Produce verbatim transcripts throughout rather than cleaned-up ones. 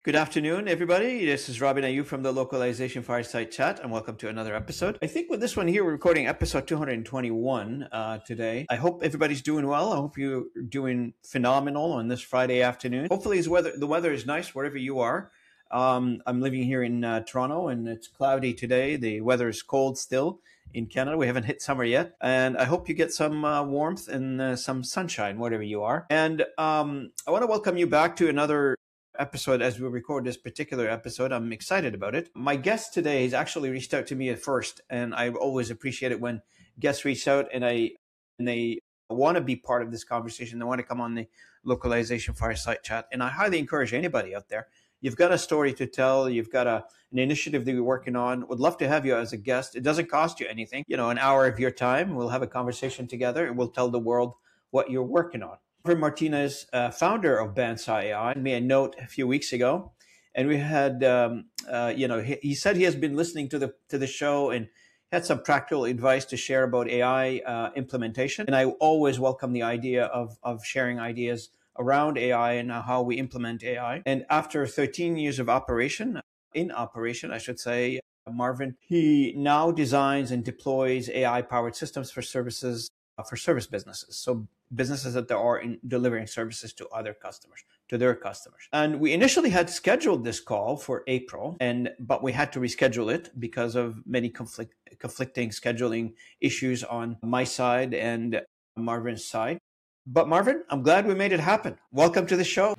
Good afternoon, everybody. This is Robin Ayu from the Localization Fireside Chat, and welcome to another episode. I think with this one here, we're recording episode two hundred twenty-one uh, today. I hope everybody's doing well. I hope you're doing phenomenal on this Friday afternoon. Hopefully, his weather, the weather is nice wherever you are. Um, I'm living here in uh, Toronto, and it's cloudy today. The weather is cold still in Canada. We haven't hit summer yet, and I hope you get some uh, warmth and uh, some sunshine wherever you are. And um, I want to welcome you back to another episode as we record this particular episode. I'm excited about it. My guest today has actually reached out to me at first, and I always appreciate it when guests reach out and I and they want to be part of this conversation. They want to come on the Localization Fireside Chat, and I highly encourage anybody out there. You've got a story to tell. You've got a an initiative that you're working on. Would love to have you as a guest. It doesn't cost you anything. You know, an hour of your time. We'll have a conversation together, and we'll tell the world what you're working on. Marvin Martinez, uh, founder of Bandsaw A I, made a note a few weeks ago, and we had, um, uh, you know, he, he said he has been listening to the to the show and had some practical advice to share about A I uh, implementation. And I always welcome the idea of of sharing ideas around A I and how we implement A I. And after thirteen years of operation, in operation, I should say, Marvin, he now designs and deploys A I-powered systems for services for service businesses. So businesses that are in delivering services to other customers, to their customers. And we initially had scheduled this call for April, and but we had to reschedule it because of many conflict, conflicting scheduling issues on my side and Marvin's side. But Marvin, I'm glad we made it happen. Welcome to the show.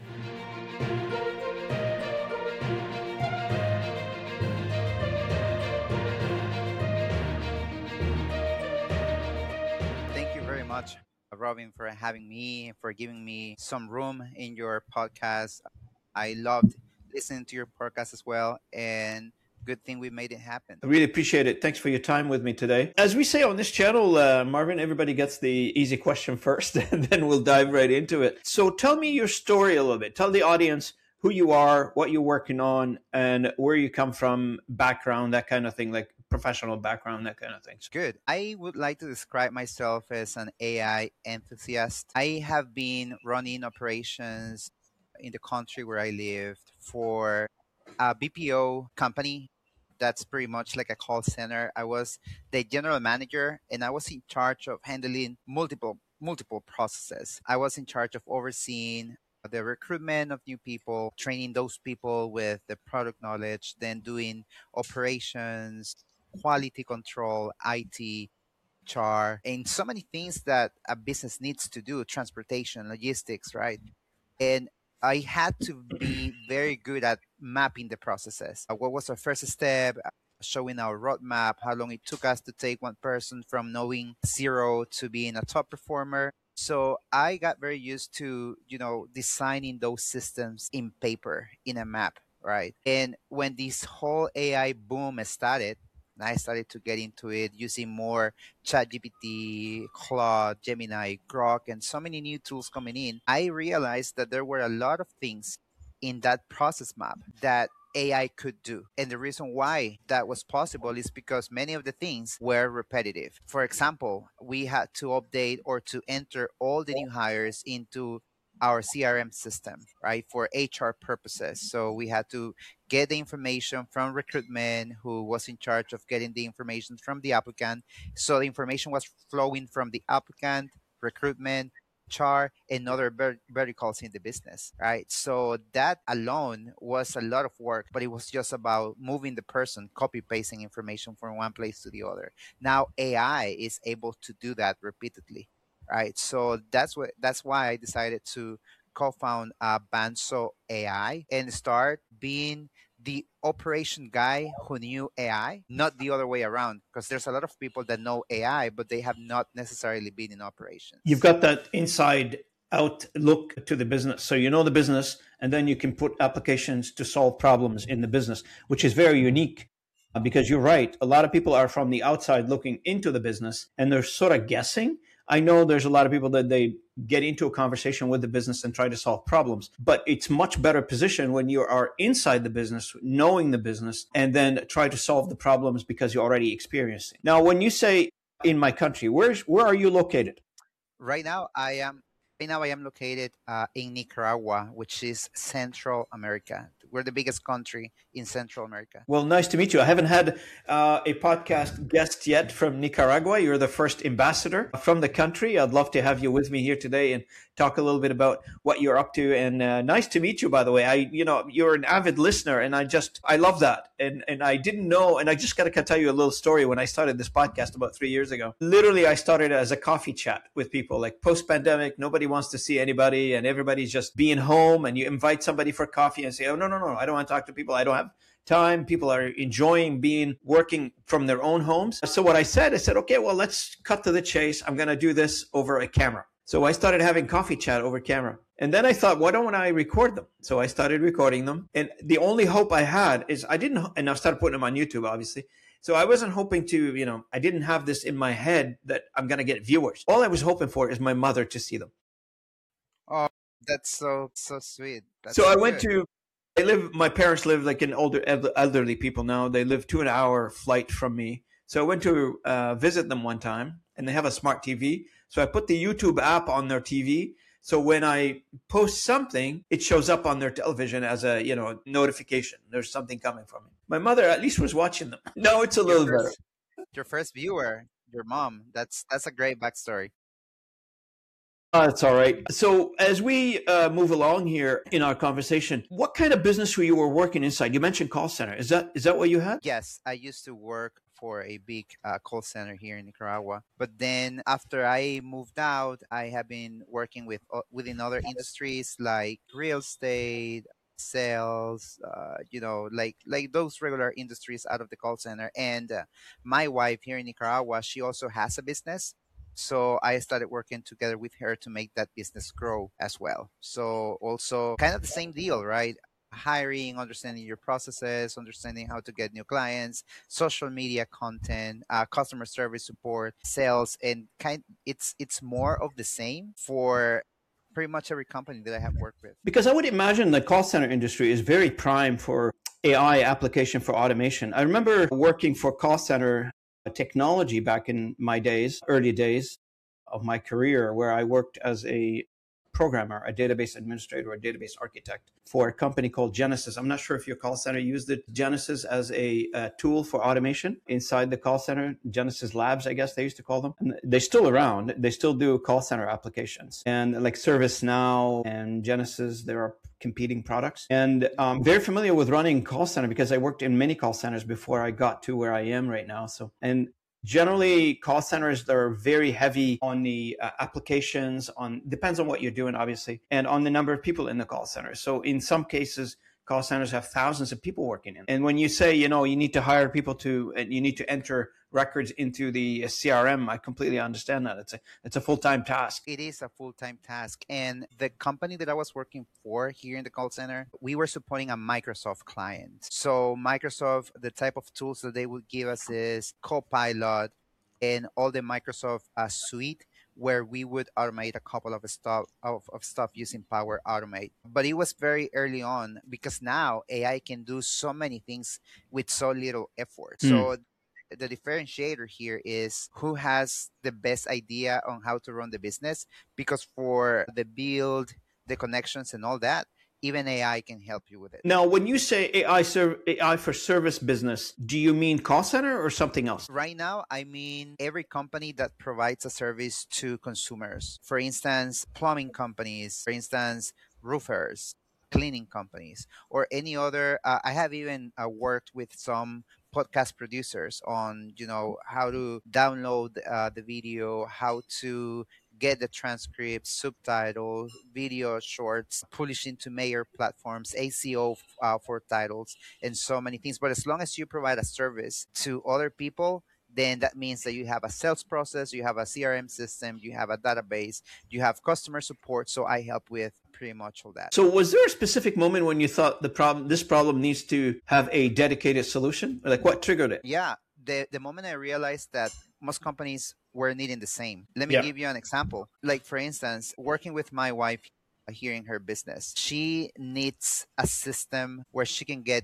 Robin, for having me, for giving me some room in your podcast. I loved listening to your podcast as well, and good thing we made it happen. I really appreciate it. Thanks for your time with me today. As we say on this channel, uh, Marvin, everybody gets the easy question first, and then we'll dive right into it. So tell me your story a little bit. Tell the audience who you are, what you're working on, and where you come from, background, that kind of thing, like professional background, that kind of things. Good. I would like to describe myself as an A I enthusiast. I have been running operations in the country where I lived for a B P O company. That's pretty much like a call center. I was the general manager, and I was in charge of handling multiple multiple processes. I was in charge of overseeing the recruitment of new people, training those people with the product knowledge, then doing operations, quality control, I T, H R, and so many things that a business needs to do, transportation, logistics, right? And I had to be very good at mapping the processes. What was our first step? Showing our roadmap, how long it took us to take one person from knowing zero to being a top performer. So I got very used to, you know, designing those systems in paper, in a map, right? And when this whole A I boom started, I started to get into it using more ChatGPT, Claude, Gemini, Grok, and so many new tools coming in. I realized that there were a lot of things in that process map that A I could do. And the reason why that was possible is because many of the things were repetitive. For example, we had to update or to enter all the new hires into our C R M system, right, for H R purposes. So we had to get the information from recruitment, who was in charge of getting the information from the applicant. So the information was flowing from the applicant, recruitment, H R, and other ver- verticals in the business, right? So that alone was a lot of work, but it was just about moving the person, copy pasting information from one place to the other. Now A I is able to do that repeatedly, right? So that's what that's why I decided to co-found uh, Bandsaw A I and start being the operation guy who knew A I, not the other way around, because there's a lot of people that know A I, but they have not necessarily been in operations. You've got that inside out look to the business. So you know the business, and then you can put applications to solve problems in the business, which is very unique. Because you're right, a lot of people are from the outside looking into the business, and they're sort of guessing. I know there's a lot of people that they get into a conversation with the business and try to solve problems, but it's much better position when you are inside the business, knowing the business, and then try to solve the problems because you already experienced it. Now, when you say in my country, where's where are you located? Right now, I am Right now, I am located uh, in Nicaragua, which is Central America. We're the biggest country in Central America. Well, nice to meet you. I haven't had uh, a podcast guest yet from Nicaragua. You're the first ambassador from the country. I'd love to have you with me here today and talk a little bit about what you're up to. And uh, nice to meet you, by the way. I, you know, you're an avid listener, and I just, I love that. And and I didn't know, and I just got to tell you a little story. When I started this podcast about three years ago, literally, I started as a coffee chat with people. Like post-pandemic, nobody wants to see anybody, and everybody's just being home. And you invite somebody for coffee and say, "Oh no, no, no, I don't want to talk to people. I don't have time. People are enjoying being working from their own homes." So what I said, I said, okay, well, let's cut to the chase. I'm going to do this over a camera. So I started having coffee chat over camera. And then I thought, why don't I record them? So I started recording them. And the only hope I had is I didn't, and I started putting them on YouTube, obviously. So I wasn't hoping to, you know, I didn't have this in my head that I'm going to get viewers. All I was hoping for is my mother to see them. Oh, that's so so sweet. That's So so I went good. to I live. My parents live like in older elderly people now. They live two an hour flight from me. So I went to uh, visit them one time, and they have a smart T V. So I put the YouTube app on their T V. So when I post something, it shows up on their television as a you know notification. There's something coming from me. My mother at least was watching them. No, it's a Your little better. first your first viewer, your mom. That's that's a great backstory. Uh, that's all right. So as we uh, move along here in our conversation, what kind of business were you were working inside? You mentioned call center. Is that is that what you had? Yes, I used to work for a big uh, call center here in Nicaragua. But then after I moved out, I have been working with uh, within other industries like real estate, sales, uh, you know, like like those regular industries out of the call center. And uh, my wife here in Nicaragua, she also has a business. So I started working together with her to make that business grow as well. So also kind of the same deal, right? Hiring, understanding your processes, understanding how to get new clients, social media content, uh, customer service support, sales, and kind. It's it's more of the same for pretty much every company that I have worked with. Because I would imagine the call center industry is very prime for A I application for automation. I remember working for call center technology back in my days, early days of my career, where I worked as a programmer, a database administrator, a database architect for a company called Genesis. I'm not sure if your call center used it, Genesis, as a, a tool for automation inside the call center. Genesis Labs, I guess they used to call them. And they're still around. They still do call center applications. And like ServiceNow and Genesis, there are competing products. And I'm very familiar with running call center because I worked in many call centers before I got to where I am right now. So, and generally call centers, they're very heavy on the uh, applications, on depends on what you're doing, obviously, and on the number of people in the call center. So in some cases, call centers have thousands of people working in. And when you say, you know, you need to hire people to, and you need to enter records into the C R M, I completely understand that. It's a it's a full-time task. It is a full-time task. And the company that I was working for here in the call center, we were supporting a Microsoft client. So Microsoft, the type of tools that they would give us is Copilot and all the Microsoft uh, suite, where we would automate a couple of stuff of, of stuff using Power Automate. But it was very early on because now A I can do so many things with so little effort. Mm. So the differentiator here is who has the best idea on how to run the business, because for the build, the connections and all that, even A I can help you with it. Now, when you say A I, serv- A I for service business, do you mean call center or something else? Right now, I mean every company that provides a service to consumers. For instance, plumbing companies, for instance, roofers, cleaning companies, or any other. Uh, I have even uh, worked with some podcast producers on, you know, how to download uh, the video, how to get the transcripts, subtitles, video shorts, publish into major platforms, A C O uh, for titles, and so many things. But as long as you provide a service to other people, then that means that you have a sales process, you have a C R M system, you have a database, you have customer support. So I help with pretty much all that. So was there a specific moment when you thought the problem, this problem needs to have a dedicated solution? Like what triggered it? Yeah, the, the moment I realized that most companies were needing the same. Let me Yeah. give you an example. Like, for instance, working with my wife here in her business, she needs a system where she can get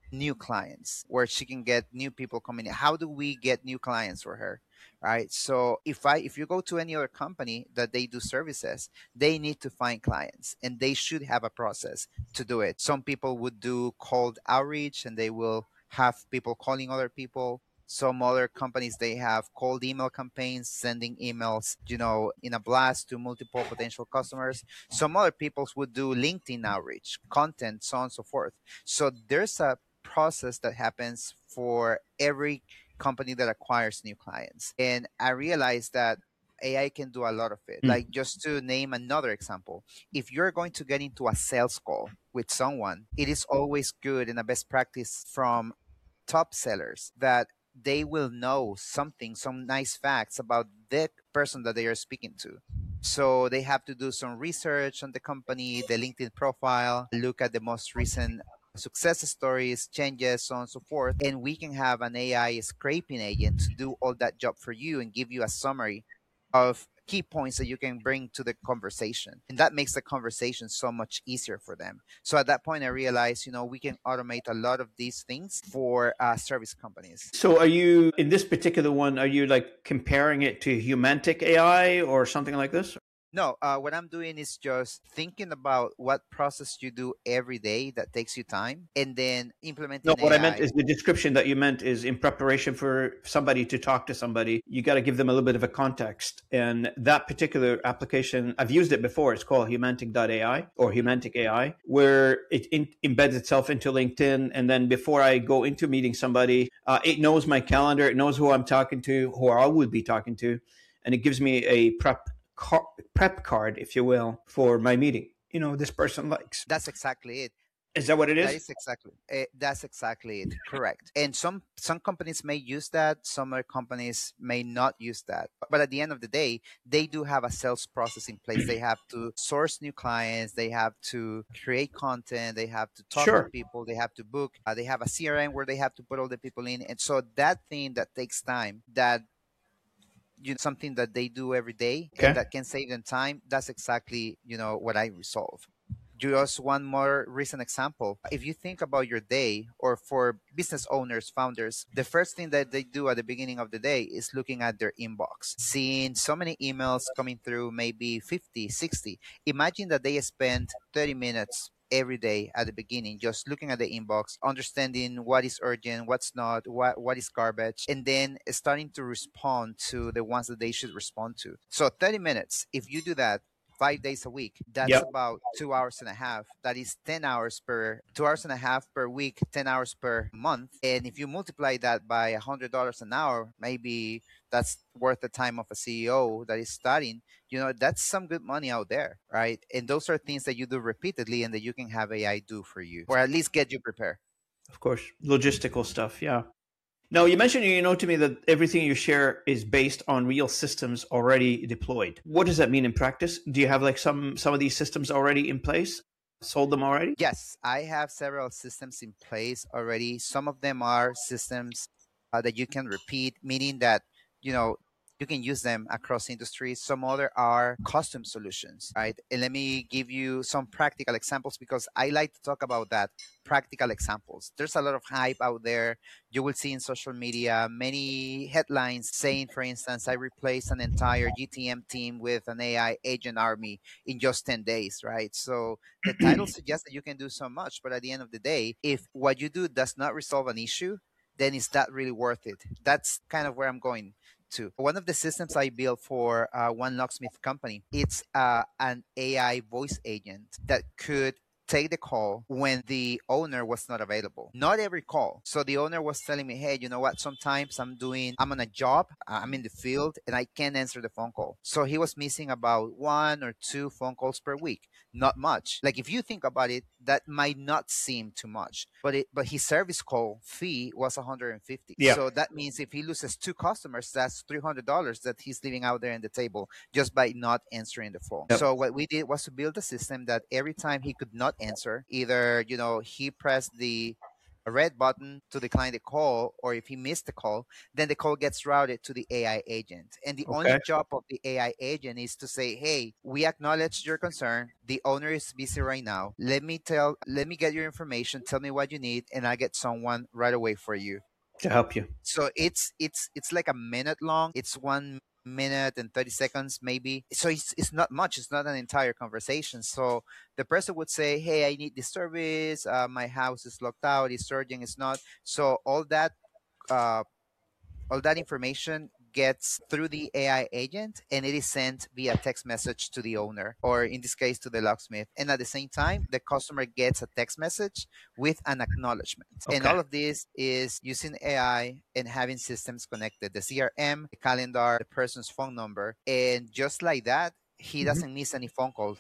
new clients, where she can get new people coming in. How do we get new clients for her? Right. So if I if you go to any other company that they do services, they need to find clients and they should have a process to do it. Some people would do cold outreach and they will have people calling other people. Some other companies, they have cold email campaigns, sending emails, you know, in a blast to multiple potential customers. Some other people would do LinkedIn outreach, content, so on and so forth. So there's a process that happens for every company that acquires new clients. And I realized that A I can do a lot of it. Mm. Like, just to name another example, if you're going to get into a sales call with someone, it is always good and a best practice from top sellers that they will know something, some nice facts about the person that they are speaking to. So they have to do some research on the company, the LinkedIn profile, look at the most recent success stories, changes, so on and so forth. And we can have an A I scraping agent to do all that job for you and give you a summary of key points that you can bring to the conversation. And that makes the conversation so much easier for them. So at that point, I realized, you know, we can automate a lot of these things for uh, service companies. So are you, in this particular one, are you like comparing it to Humantic A I or something like this? No, uh, what I'm doing is just thinking about what process you do every day that takes you time, and then No, implementing what I meant A I. is the description that you meant is in preparation for somebody to talk to somebody, you got to give them a little bit of a context. And that particular application, I've used it before. It's called Humantic dot A I or Humantic A I, where it in, embeds itself into LinkedIn. And then before I go into meeting somebody, uh, it knows my calendar. It knows who I'm talking to, who I would be talking to. And it gives me a prep car- prep card, if you will, for my meeting. You know, this person likes. That's exactly it. Is that what it That is? is exactly eh, that's exactly it. Correct. And some some companies may use that. Some other companies may not use that. But at the end of the day, they do have a sales process in place. They have to source new clients. They have to create content. They have to talk to Sure. people. They have to book. Uh, they have a C R M where they have to put all the people in. And so that thing that takes time, that you know, something that they do every day and Okay. that can save them time, that's exactly, you know, what I resolve. Just one more recent example. If you think about your day, or for business owners, founders, the first thing that they do at the beginning of the day is looking at their inbox, seeing so many emails coming through, maybe fifty, sixty. Imagine that they spend thirty minutes every day at the beginning just looking at the inbox, understanding what is urgent, what's not, what what is garbage, and then starting to respond to the ones that they should respond to. So thirty minutes, if you do that five days a week, that's Yep. about two hours and a half. That is ten hours per two hours and a half per week, ten hours per month. And if you multiply that by a hundred dollars an hour, maybe that's worth the time of a C E O that is starting. You know, that's some good money out there, right? And those are things that you do repeatedly and that you can have A I do for you, or at least get you prepared. Of course. Logistical stuff. Yeah. Now, you mentioned, you know, to me that everything you share is based on real systems already deployed. What does that mean in practice? Do you have like some some of these systems already in place? Sold them already? Yes, I have several systems in place already. Some of them are systems uh, that you can repeat, meaning that, you know, you can use them across industries. Some other are custom solutions, right? And let me give you some practical examples, because I like to talk about that, practical examples. There's a lot of hype out there. You will see in social media many headlines saying, for instance, I replaced an entire G T M team with an A I agent army in just ten days, right? So the title suggests that you can do so much, but at the end of the day, if what you do does not resolve an issue, then is that really worth it? That's kind of where I'm going to. One of the systems I built for uh, one locksmith company, it's uh, an A I voice agent that could take the call when the owner was not available. Not every call. So the owner was telling me, hey, you know what? Sometimes I'm doing, I'm on a job, I'm in the field, and I can't answer the phone call. So he was missing about one or two phone calls per week. Not much. Like, if you think about it, that might not seem too much, but it but his service call fee was one hundred fifty. Yeah. So that means if he loses two customers, that's three hundred dollars that he's leaving out there on the table just by not answering the phone. Yep. So what we did was to build a system that every time he could not answer, either, you know, he pressed the a red button to decline the call, or if he missed the call, then the call gets routed to the A I agent. And the only Okay. job of the A I agent is to say, hey, we acknowledge your concern. The owner is busy right now. Let me tell, let me get your information. Tell me what you need, and I'll get someone right away for you. To help you. So it's it's it's like a minute long. It's one minute and thirty seconds maybe. So it's, it's not much. It's not an entire conversation. So the person would say, hey, I need this service. Uh, my house is locked out. It's urgent. It's not. So all that uh, all that information gets through the A I agent, and it is sent via text message to the owner, or in this case to the locksmith. And at the same time, the customer gets a text message with an acknowledgement. Okay. And all of this is using A I and having systems connected, the C R M, the calendar, the person's phone number. And just like that, he doesn't mm-hmm. miss any phone calls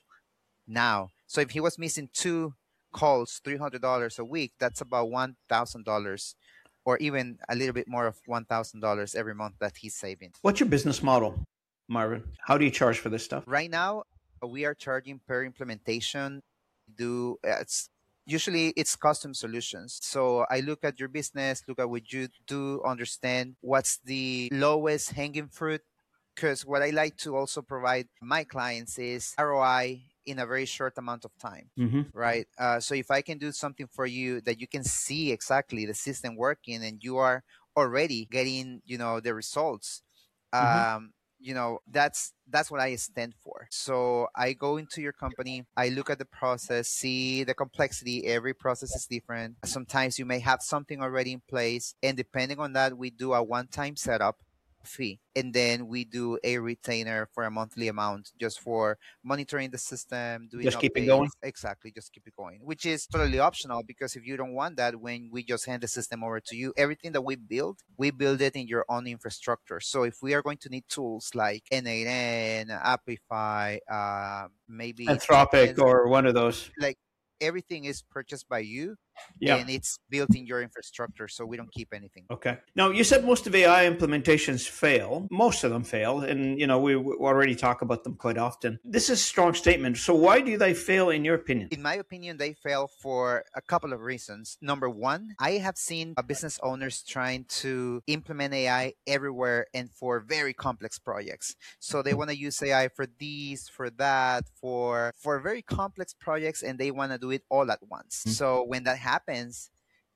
now. So if he was missing two calls, three hundred dollars a week, that's about one thousand dollars, or even a little bit more of one thousand dollars every month that he's saving. What's your business model, Marvin? How do you charge for this stuff? Right now, we are charging per implementation. Do it's usually it's custom solutions. So I look at your business, look at what you do, understand what's the lowest hanging fruit. Because what I like to also provide my clients is R O I in a very short amount of time, mm-hmm. right? Uh, so if I can do something for you that you can see exactly the system working and you are already getting, you know, the results, mm-hmm. um, you know, that's that's what I stand for. So I go into your company, I look at the process, see the complexity. Every process is different. Sometimes you may have something already in place, and depending on that, we do a one-time setup fee, and then we do a retainer for a monthly amount just for monitoring the system, doing just updates. Keep it going. Exactly, just keep it going, which is totally optional, because if you don't want that, when we just hand the system over to you, everything that we build, we build it in your own infrastructure. So if we are going to need tools like N eight N, Apify, uh, maybe Anthropic or one of those, like everything is purchased by you. Yeah. And it's built in your infrastructure, so we don't keep anything. Okay. Now, you said most of A I implementations fail. Most of them fail. And, you know, we, we already talk about them quite often. This is a strong statement. So why do they fail, in your opinion? In my opinion, they fail for a couple of reasons. Number one, I have seen business owners trying to implement A I everywhere and for very complex projects. So they want to use A I for these, for that, for, for very complex projects, and they want to do it all at once. Mm-hmm. So when that happens, happens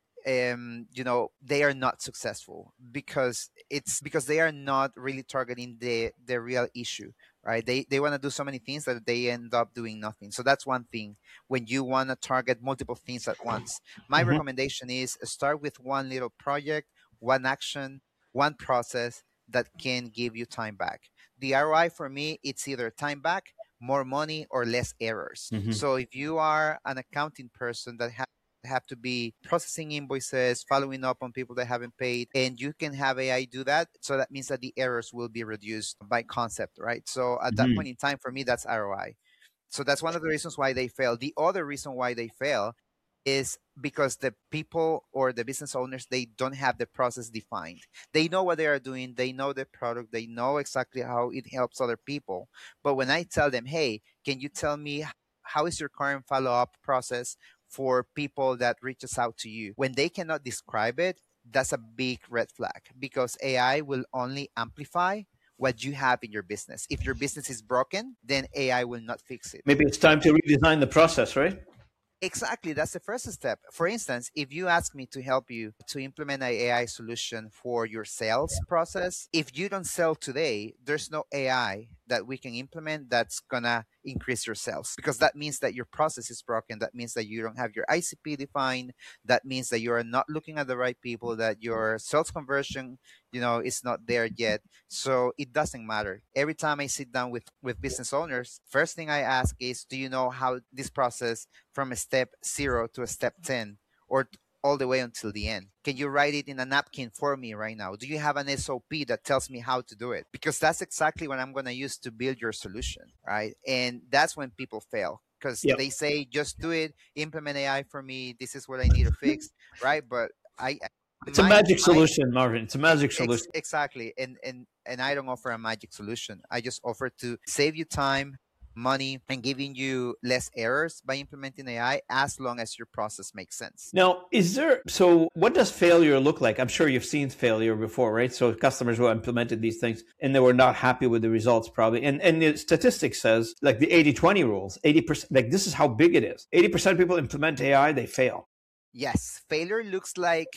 um you know, they are not successful, because it's because they are not really targeting the the real issue, right? They they want to do so many things that they end up doing nothing. So that's one thing. When you want to target multiple things at once, my mm-hmm. recommendation is start with one little project, one action, one process that can give you time back. The R O I for me, it's either time back, more money, or less errors. Mm-hmm. So if you are an accounting person that has have to be processing invoices, following up on people that haven't paid, and you can have A I do that. So that means that the errors will be reduced by concept, right? So at that mm-hmm. point in time, for me, that's R O I. So that's one of the reasons why they fail. The other reason why they fail is because the people or the business owners, they don't have the process defined. They know what they are doing. They know the product. They know exactly how it helps other people. But when I tell them, hey, can you tell me how is your current follow-up process for people that reaches out to you? When they cannot describe it, that's a big red flag, because A I will only amplify what you have in your business. If your business is broken, then A I will not fix it. Maybe it's time to redesign the process, right? Exactly. That's the first step. For instance, if you ask me to help you to implement an A I solution for your sales process, if you don't sell today, there's no A I that we can implement that's going to increase your sales, because that means that your process is broken. That means that you don't have your I C P defined. That means that you are not looking at the right people, that your sales conversion, you know, is not there yet. So it doesn't matter. Every time I sit down with, with business owners, first thing I ask is, do you know how this process from a step zero to a step ten, or all the way until the end? Can you write it in a napkin for me right now? Do you have an S O P that tells me how to do it? Because that's exactly what I'm going to use to build your solution, right? And that's when people fail, because yep. they say, just do it, implement A I for me. This is what I need to fix, right? But I... It's my, a magic my, solution, Marvin. It's a magic solution. Ex- exactly. And, and, and I don't offer a magic solution. I just offer to save you time, money, and giving you less errors by implementing A I as long as your process makes sense. Now, is there, so what does failure look like? I'm sure you've seen failure before, right? So customers who implemented these things and they were not happy with the results probably. And and the statistics says like the eighty twenty rules, eighty percent, like this is how big it is. eighty percent of people implement A I, they fail. Yes, failure looks like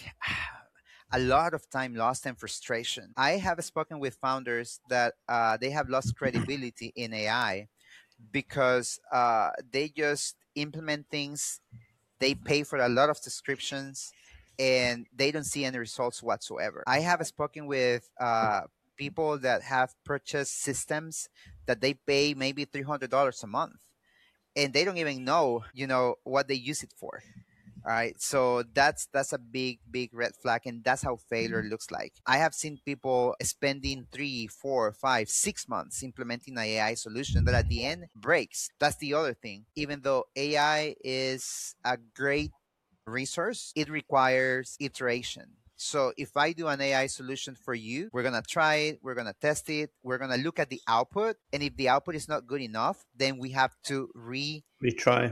a lot of time lost and frustration. I have spoken with founders that uh, they have lost credibility in A I because uh, they just implement things, they pay for a lot of subscriptions, and they don't see any results whatsoever. I have spoken with uh, people that have purchased systems that they pay maybe three hundred dollars a month, and they don't even know, you know, what they use it for. All right, so that's that's a big big red flag, and that's how failure looks like. I have seen people spending three four five six months implementing an A I solution that at the end breaks. That's the other thing. Even though A I is a great resource, it requires iteration. So if I do an A I solution for you, we're gonna try it, we're gonna test it, we're gonna look at the output, and if the output is not good enough, then we have to re Retry.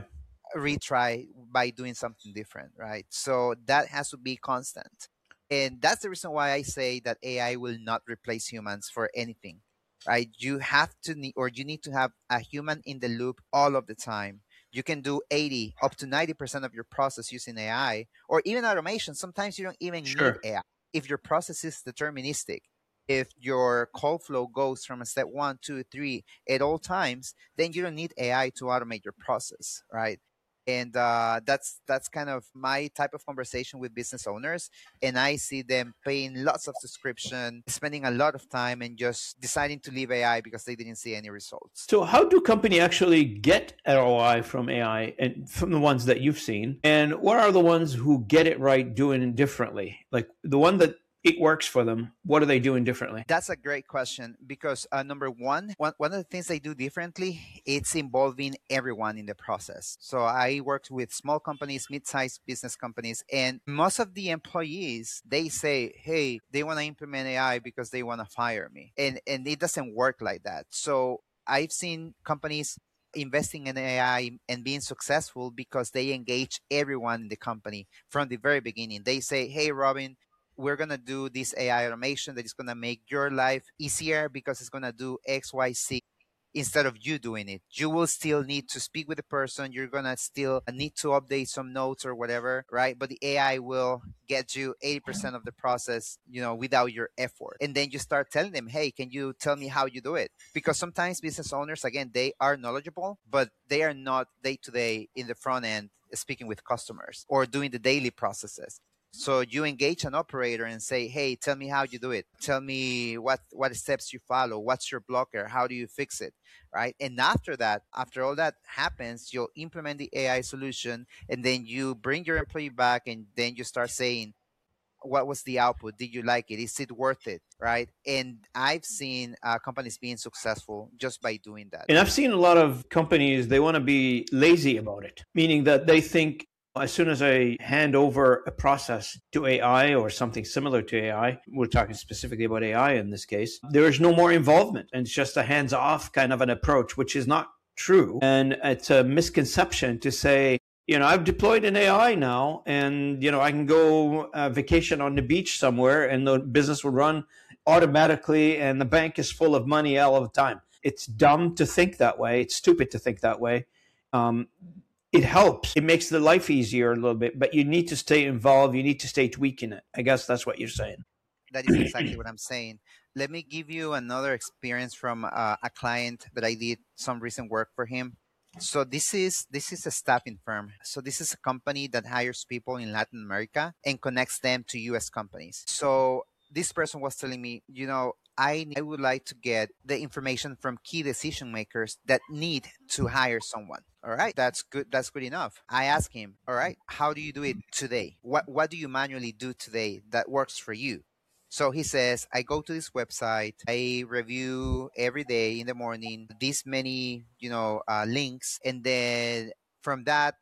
retry by doing something different, right? So that has to be constant. And that's the reason why I say that A I will not replace humans for anything, right? You have to need, or you need to have a human in the loop all of the time. You can do eighty up to ninety percent of your process using A I, or even automation. Sometimes you don't even need Sure. A I. If your process is deterministic, if your call flow goes from a step one, two, three at all times, then you don't need A I to automate your process, right? And uh, that's that's kind of my type of conversation with business owners, and I see them paying lots of subscription, spending a lot of time, and just deciding to leave A I because they didn't see any results. So how do company actually get R O I from A I and from the ones that you've seen? And what are the ones who get it right doing it differently? Like the one that it works for them, what are they doing differently? That's a great question because uh, number one, one, one of the things they do differently, it's involving everyone in the process. So I worked with small companies, mid-sized business companies, and most of the employees, they say, hey, they want to implement A I because they want to fire me. And, and it doesn't work like that. So I've seen companies investing in A I and being successful because they engage everyone in the company from the very beginning. They say, hey, Robin, we're going to do this A I automation that is going to make your life easier because it's going to do X, Y, Z instead of you doing it. You will still need to speak with the person. You're going to still need to update some notes or whatever, right? But the A I will get you eighty percent of the process, you know, without your effort. And then you start telling them, hey, can you tell me how you do it? Because sometimes business owners, again, they are knowledgeable, but they are not day to day in the front end speaking with customers or doing the daily processes. So you engage an operator and say, hey, tell me how you do it. Tell me what, what steps you follow. What's your blocker? How do you fix it? Right. And after that, after all that happens, you'll implement the A I solution and then you bring your employee back and then you start saying, what was the output? Did you like it? Is it worth it? Right. And I've seen uh, companies being successful just by doing that. And I've seen a lot of companies, they want to be lazy about it, meaning that they think as soon as I hand over a process to A I or something similar to A I, we're talking specifically about A I in this case, there is no more involvement. And it's just a hands off kind of an approach, which is not true. And it's a misconception to say, you know, I've deployed an A I now and, you know, I can go uh, vacation on the beach somewhere and the business will run automatically and the bank is full of money all of the time. It's dumb to think that way. It's stupid to think that way. Um, it helps. It makes the life easier a little bit, but you need to stay involved. You need to stay tweaking it. I guess that's what you're saying. That is exactly what I'm saying. Let me give you another experience from uh, a client that I did some recent work for him. So this is this is a staffing firm. So this is a company that hires people in Latin America and connects them to U S companies. So this person was telling me, you know, I, I would like to get the information from key decision makers that need to hire someone. All right, that's good. That's good enough. I asked him, all right, how do you do it today? What what do you manually do today that works for you? So he says, I go to this website, I review every day in the morning this many, you know, uh, links, and then from that,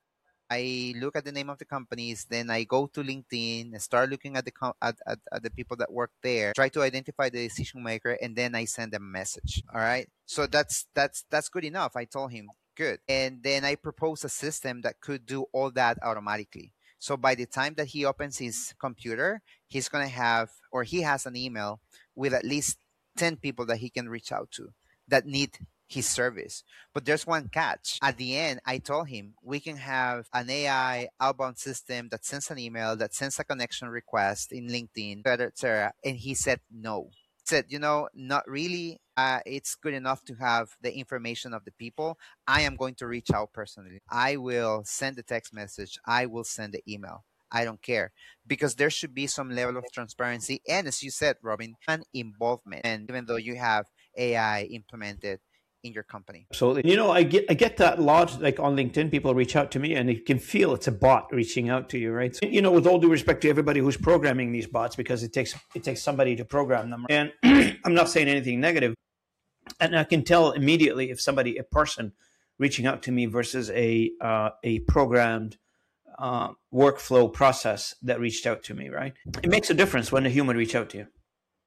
I look at the name of the companies, then I go to LinkedIn and start looking at the com- at, at, at the people that work there, try to identify the decision maker, and then I send them a message. All right. So that's that's that's good enough. I told him good. And then I propose a system that could do all that automatically. So by the time that he opens his computer, he's gonna have or he has an email with at least ten people that he can reach out to that need his service. But there's one catch. At the end, I told him we can have an A I outbound system that sends an email, that sends a connection request in LinkedIn, et cetera, et cetera. And he said no. He said, you know, not really. Uh, it's good enough to have the information of the people. I am going to reach out personally. I will send the text message. I will send the email. I don't care because there should be some level of transparency. And as you said, Robin, and involvement. And even though you have A I implemented in your company. Absolutely. You know, I get I get that a lot. Like on LinkedIn, people reach out to me and you can feel it's a bot reaching out to you, right? So, you know, with all due respect to everybody who's programming these bots, because it takes it takes somebody to program them. And I'm not saying anything negative. And I can tell immediately if somebody, a person reaching out to me versus a uh, a programmed uh, workflow process that reached out to me, right? It makes a difference when a human reach out to you.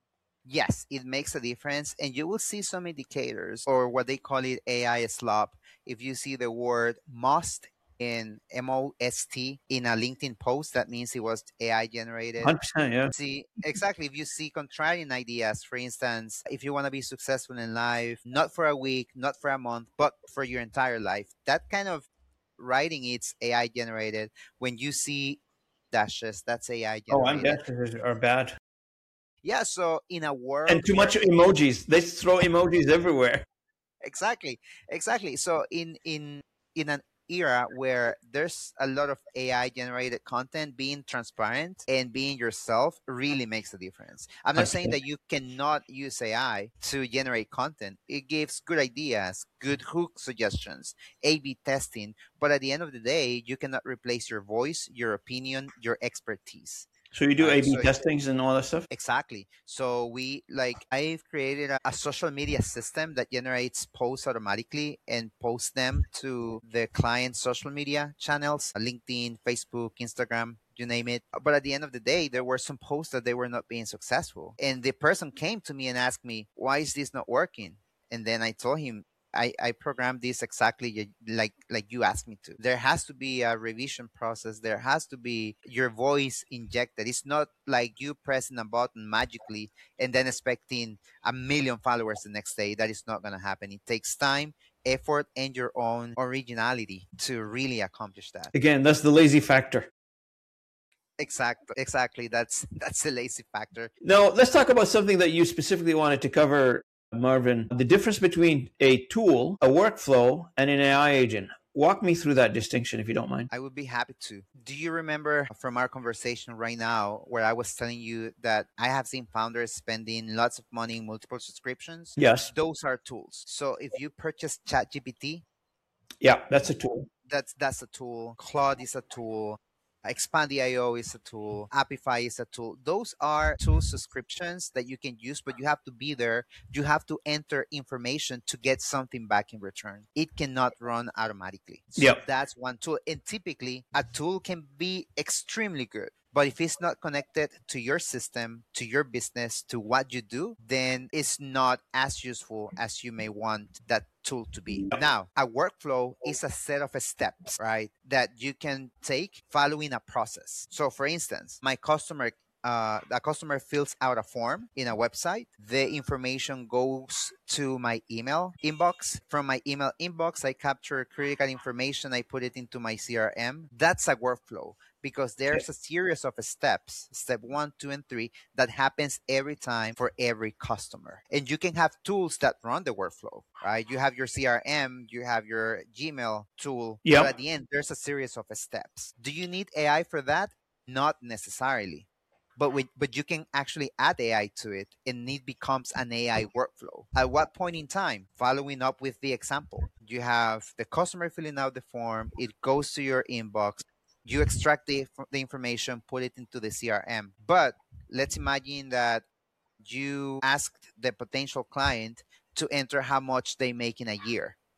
Yes, it makes a difference. And you will see some indicators or what they call it A I slop. If you see the word must in M O S T in a LinkedIn post, that means it was A I generated. one hundred percent, yeah. See, exactly. If you see contrarian ideas, for instance, if you want to be successful in life, not for a week, not for a month, but for your entire life, that kind of writing, it's A I generated. When you see dashes, that's A I Oh, I'm generated. dashes are bad. Yeah, so in a world And too much where emojis. They throw emojis everywhere. exactly, exactly. So in in in an era where there's a lot of A I generated content, being transparent and being yourself really makes a difference. I'm not saying that you cannot use A I to generate content. It gives good ideas, good hook suggestions, A B testing, but at the end of the day, you cannot replace your voice, your opinion, your expertise. So you do Right? A B So testings and all that stuff? exactly. So we like I've created a, a social media system that generates posts automatically and posts them to the client's social media channels, uh, LinkedIn, Facebook, Instagram, you name it. But at the end of the day, there were some posts that they were not being successful. And the person came to me and asked me, why is this not working? And then I told him, I, I programmed this exactly y- like like you asked me to. There has to be a revision process. There has to be your voice injected. It's not like you pressing a button magically and then expecting a million followers the next day. That is not going to happen. It takes time, effort, and your own originality to really accomplish that. Again, that's the lazy factor. Exactly, exactly. That's that's the lazy factor. Now, let's talk about something that you specifically wanted to cover, Marvin. The difference between a tool, a workflow, and an A I agent. Walk me through that distinction, if you don't mind. I would be happy to. Do you remember from our conversation right now where I was telling you that I have seen founders spending lots of money in multiple subscriptions? Yes. Those are tools. So if you purchase ChatGPT, Yeah, that's a tool. that's that's a tool. Claude is a tool. Expandy dot I O is a tool. Apify is a tool. Those are tool subscriptions that you can use, but you have to be there. You have to enter information to get something back in return. It cannot run automatically. So Yep. that's one tool. And typically, a tool can be extremely good. But if it's not connected to your system, to your business, to what you do, then it's not as useful as you may want that tool to be. Now, a workflow is a set of steps, right, that you can take following a process. So, for instance, my customer uh, a customer fills out a form in a website. The information goes to my email inbox. From my email inbox, I capture critical information. I put it into my C R M. That's a workflow because there's a series of steps, step one, two, and three, that happens every time for every customer. And you can have tools that run the workflow, right? You have your C R M, you have your Gmail tool, Yep. but at the end, there's a series of steps. Do you need A I for that? Not necessarily. But we, but you can actually add A I to it and it becomes an A I workflow. At what point in time? Following up with the example. You have the customer filling out the form, it goes to your inbox, you extract the, the information, put it into the C R M. But let's imagine that you asked the potential client to enter how much they make in a year.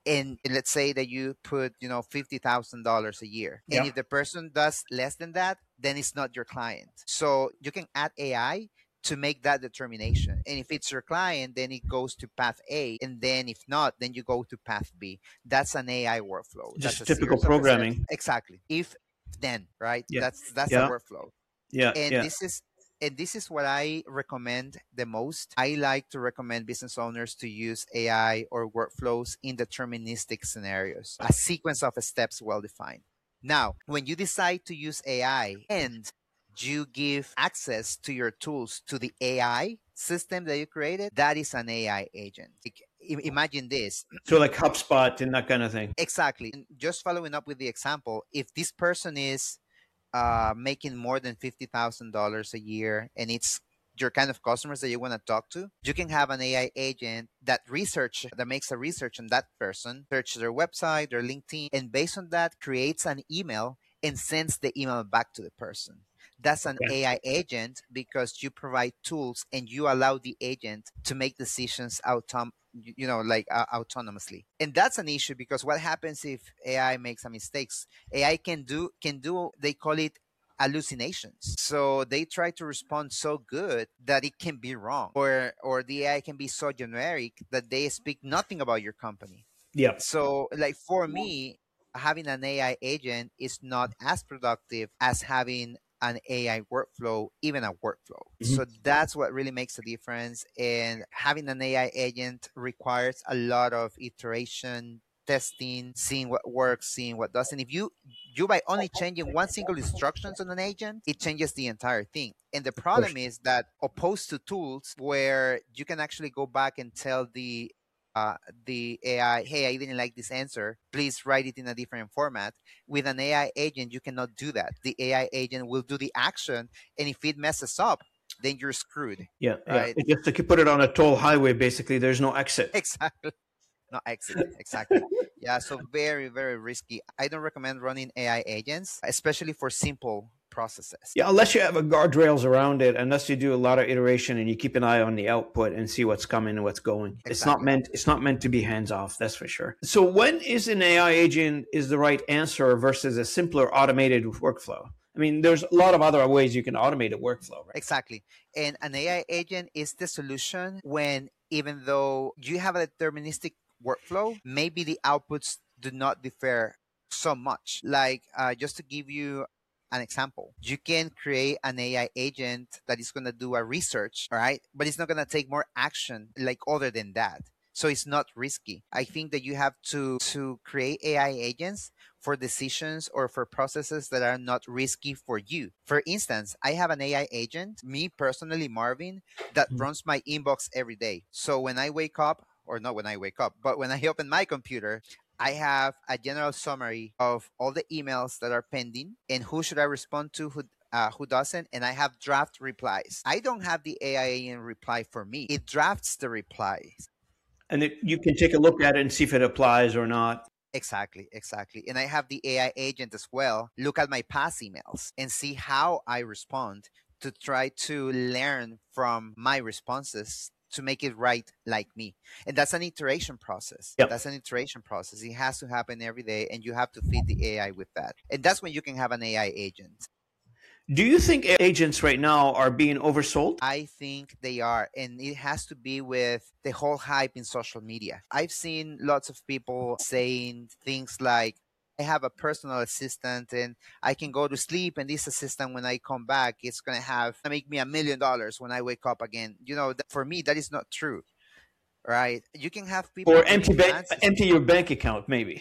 And let's say that you put, you know, fifty thousand dollars a year. And Yeah. if the person does less than that, then it's not your client. So you can add A I to make that determination. And if it's your client, then it goes to path A. And then if not, then you go to path B. That's an A I workflow. That's Just a typical series of steps. programming. Exactly. If then, right? Yeah. That's that's a Yeah. workflow. Yeah. And Yeah. this is and this is what I recommend the most. I like to recommend business owners to use A I or workflows in deterministic scenarios, a sequence of steps well defined. Now, when you decide to use A I and you give access to your tools to the A I system that you created, that is an A I agent. Like, i- imagine this. So like HubSpot and that kind of thing. Exactly. And just following up with the example, if this person is uh, making more than fifty thousand dollars a year and it's your kind of customers that you want to talk to, you can have an A I agent that research that makes a research on that person, search their website, their LinkedIn, and based on that creates an email and sends the email back to the person. That's an Okay. A I agent because you provide tools and you allow the agent to make decisions autom- you know, like uh, autonomously. And that's an issue because what happens if A I makes a mistakes? A I can do can do they call it hallucinations. So they try to respond so good that it can be wrong, or or the A I can be so generic that they speak nothing about your company. Yeah. So like for me, having an A I agent is not as productive as having an A I workflow, even a workflow. Mhm. So that's what really makes a difference. And having an A I agent requires a lot of iteration, testing, seeing what works, seeing what doesn't. If you you by only changing one single instructions on an agent, it changes the entire thing. And the Of course. problem is that opposed to tools where you can actually go back and tell the uh, the A I, hey, I didn't like this answer. Please write it in a different format. With an A I agent, you cannot do that. The A I agent will do the action, and if it messes up, then you're screwed. Yeah. Yeah. Right? It just like you put it on a toll highway, basically, there's no exit. Exactly. No exit. Exactly. Yeah. So very, very risky. I don't recommend running A I agents, especially for simple processes. Yeah, unless you have a guardrails around it, unless you do a lot of iteration and you keep an eye on the output and see what's coming and what's going. It's not Exactly. meant it's not meant to be hands off, that's for sure. So when is an A I agent is the right answer versus a simpler automated workflow? I mean, there's a lot of other ways you can automate a workflow, right? Exactly. And an A I agent is the solution when, even though you have a deterministic workflow, maybe the outputs do not differ so much. Like, uh, just to give you an example, you can create an A I agent that is going to do a research, all right? But it's not going to take more action like other than that. So it's not risky. I think that you have to to create A I agents for decisions or for processes that are not risky for you. For instance, I have an A I agent, me personally, Marvin, that Mhm. runs my inbox every day. So when I wake up, or not when I wake up, but when I open my computer, I have a general summary of all the emails that are pending and who should I respond to, who uh, who doesn't, and I have draft replies. I don't have the A I agent reply for me. It drafts the replies. And it, you can take a look at it and see if it applies or not. Exactly, exactly. And I have the A I agent as well look at my past emails and see how I respond to try to learn from my responses to make it right like me. And that's an iteration process. Yep. That's an iteration process. It has to happen every day and you have to feed the A I with that. And that's when you can have an A I agent. Do you think agents right now are being oversold? I think they are. And it has to be with the whole hype in social media. I've seen lots of people saying things like, I have a personal assistant and I can go to sleep, and this assistant, when I come back, it's going to have make me a million dollars when I wake up again. You know, that, for me, that is not true. Right? You can have people Or doing empty bank, fancy- empty your bank account, maybe.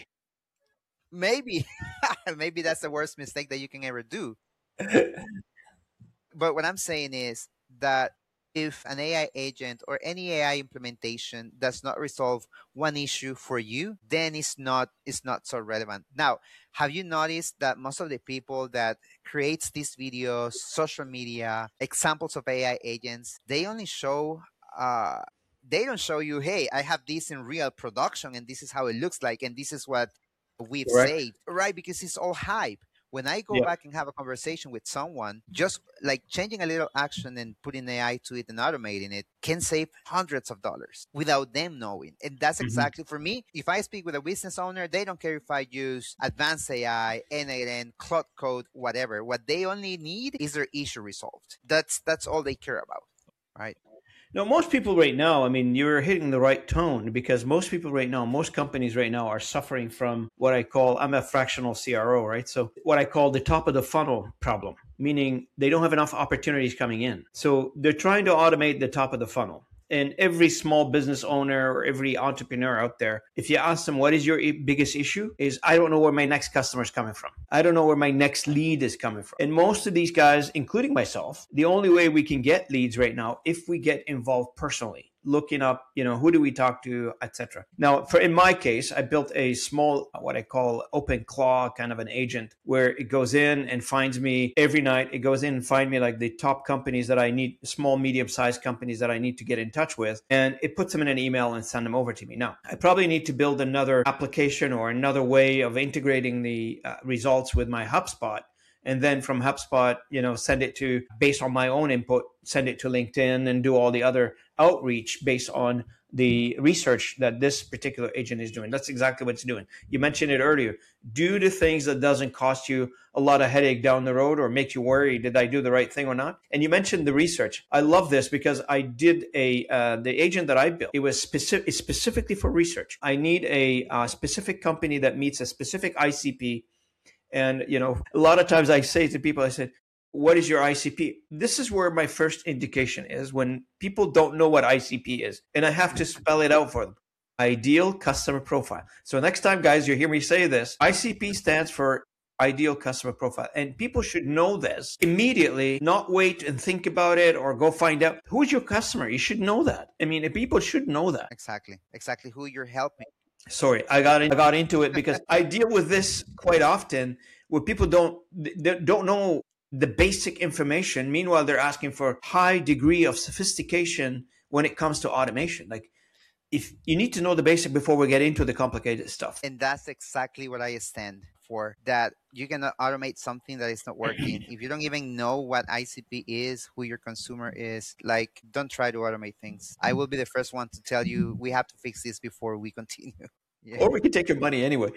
Maybe, maybe that's the worst mistake that you can ever do. But what I'm saying is that if an A I agent or any A I implementation does not resolve one issue for you, then it's not it's not so relevant. Now, have you noticed that most of the people that creates these videos, social media, examples of A I agents, they only show uh they don't show you, hey, I have this in real production and this is how it looks like and this is what we've Correct. saved, right? Because it's all hype. When I go Yeah. back and have a conversation with someone, just like changing a little action and putting A I to it and automating it can save hundreds of dollars without them knowing. And that's Mhm. exactly for me. If I speak with a business owner, they don't care if I use advanced A I, N A N, Cloud Code, whatever. What they only need is their issue resolved. That's that's all they care about, right? No, most people right now, I mean, you're hitting the right tone because most people right now, most companies right now are suffering from what I call, I'm a fractional C R O, right? So, what I call the top of the funnel problem, meaning they don't have enough opportunities coming in. So, they're trying to automate the top of the funnel. And every small business owner or every entrepreneur out there, if you ask them what is your biggest issue, is I don't know where my next customer is coming from. I don't know where my next lead is coming from. And most of these guys, including myself, the only way we can get leads right now if we get involved personally, looking up, you know, who do we talk to, et cetera. Now, for in my case, I built a small, what I call open claw kind of an agent where it goes in and finds me every night. It goes in and find me like the top companies that I need, small, medium sized companies that I need to get in touch with. And it puts them in an email and send them over to me. Now, I probably need to build another application or another way of integrating the uh, results with my HubSpot. And then from HubSpot, you know, send it to, based on my own input, send it to LinkedIn and do all the other outreach based on the research that this particular agent is doing. That's exactly what it's doing. You mentioned it earlier. Do the things that doesn't cost you a lot of headache down the road or make you worry, did I do the right thing or not? And you mentioned the research. I love this because I did a, uh, the agent that I built, it was specific, specifically for research. I need a uh, specific company that meets a specific I C P. And, you know, a lot of times I say to people, I said, what is your I C P? This is where my first indication is when people don't know what I C P is. And I have to spell it out for them. Ideal customer profile. So next time, guys, you hear me say this, I C P stands for ideal customer profile. And people should know this immediately, not wait and think about it or go find out who's your customer. You should know that. I mean, people should know that. Exactly. Exactly who you're helping. Sorry, I got in, I got into it because I deal with this quite often where people don't they don't know the basic information. Meanwhile, they're asking for high degree of sophistication when it comes to automation. Like if you need to know the basic before we get into the complicated stuff. And that's exactly what I stand for, that you cannot automate something that is not working. If you don't even know what I C P is, who your consumer is, like, don't try to automate things. I will be the first one to tell you, we have to fix this before we continue. Yeah. Or we can take your money anyway.